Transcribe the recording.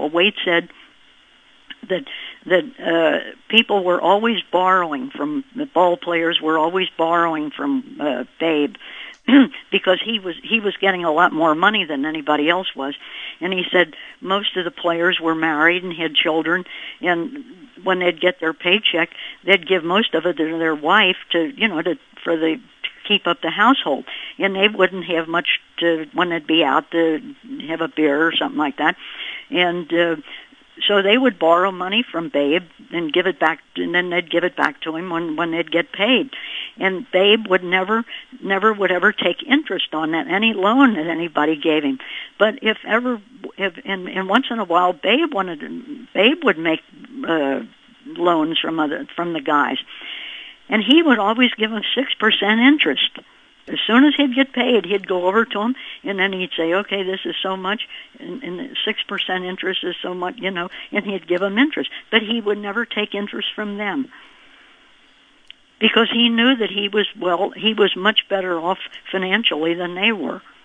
Well, Wade said that people were always borrowing from the ball players were always borrowing from Babe because he was getting a lot more money than anybody else was. And he said most of the players were married and had children, and when they'd get their paycheck, they'd give most of it to their wife to keep up the household, and they wouldn't have much to when they'd be out to have a beer or something like that. And so they would borrow money from Babe and give it back, and then they'd give it back to him when they'd get paid. And Babe would never would ever take interest on that, any loan that anybody gave him. But if once in a while Babe would make loans from the guys, and he would always give them 6% interest. As soon as he'd get paid, he'd go over to him, and then he'd say, okay, this is so much, and 6% interest is so much, and he'd give them interest. But he would never take interest from them because he knew that he was much better off financially than they were.